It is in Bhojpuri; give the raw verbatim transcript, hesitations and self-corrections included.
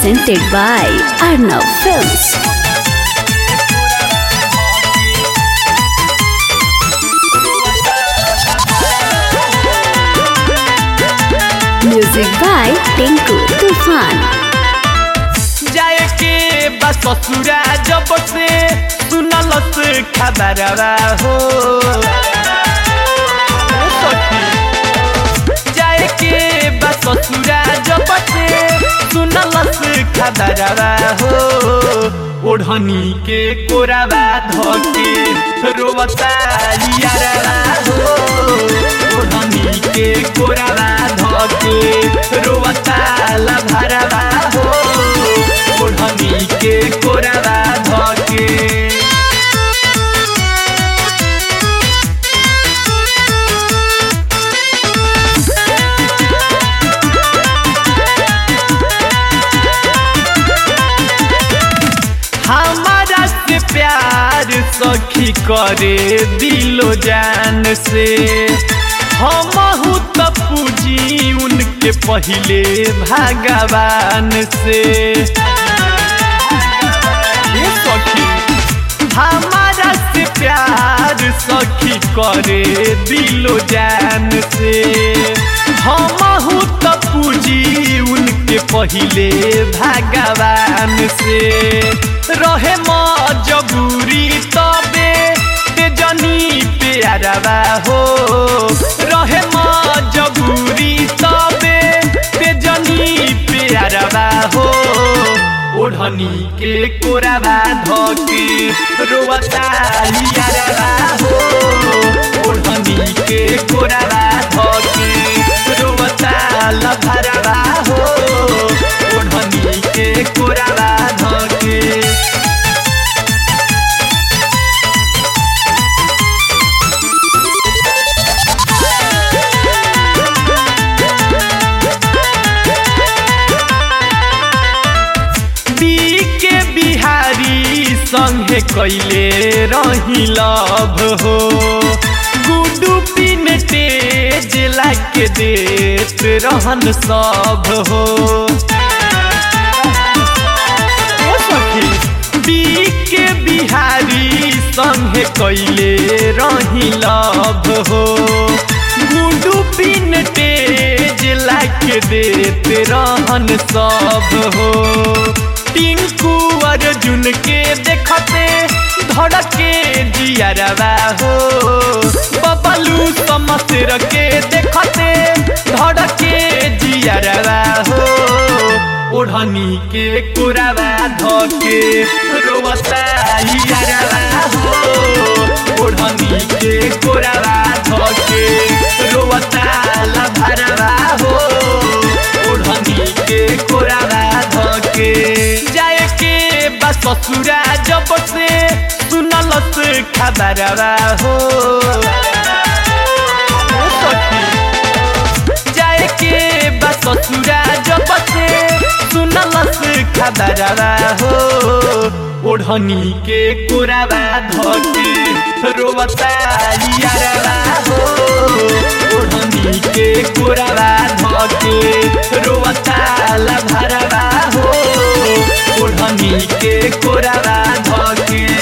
presented by Arnav Films. Music by Tinku Tufan. जाए के बस ससुरा जब से सुनलस खबरवा हो जाए के बस ससुरा जब से सुनलस खबरवा हो ओढ़नी के कोरावा धके रोवता यारवा हो ओढ़नी के कोरावा धके रोवता लभरवा हो ओढ़नी के कोरावा धके हमारा से प्यार सखी करे दिलो जान से हमहू तो पूजी उनके पहले भगवान से ये सखी हमारा से प्यार सखी करे दिलो जान से हमहू तो पूजी उनके पहले भगवान से रहे मजबूरी तबे ते जनी प्यारवा हो रहे मजबूरी तबे ते जनी प्यारवा हो ओढ़नी के कोरावा धके रोवता यारवा हो ओढ़नी के कोरावा धके रोवता लभरवा हो ओढ़नी के कोरावा धके संगे कैले रही लव हो गुडू पिन तेज लाके देत रहन सब हो के बिहारी संगे कैले रही लव हो गुडू पिन तेज लाके देत रहन सब हो टिंकू अर्जुन के देखते धड़के जियरवा हो बबलू समसर के देखते धड़के जियरवा हो ओढ़नी के कोरावा धके रोवता यारवा हो ओढ़नी के कोरावा धके रोवता लभरवा हो ओढ़नी के कोरावा धके ससुरा जब से सुनलस खबरवा हो जाए के बस ससुरा जब से सुनलस खबरवा हो ओढ़नी के कोरावा धके रोवता यारवा हो ओढ़नी के कोरावा धके रोवता लभरवा हो ओढ़नी के कोरावा धके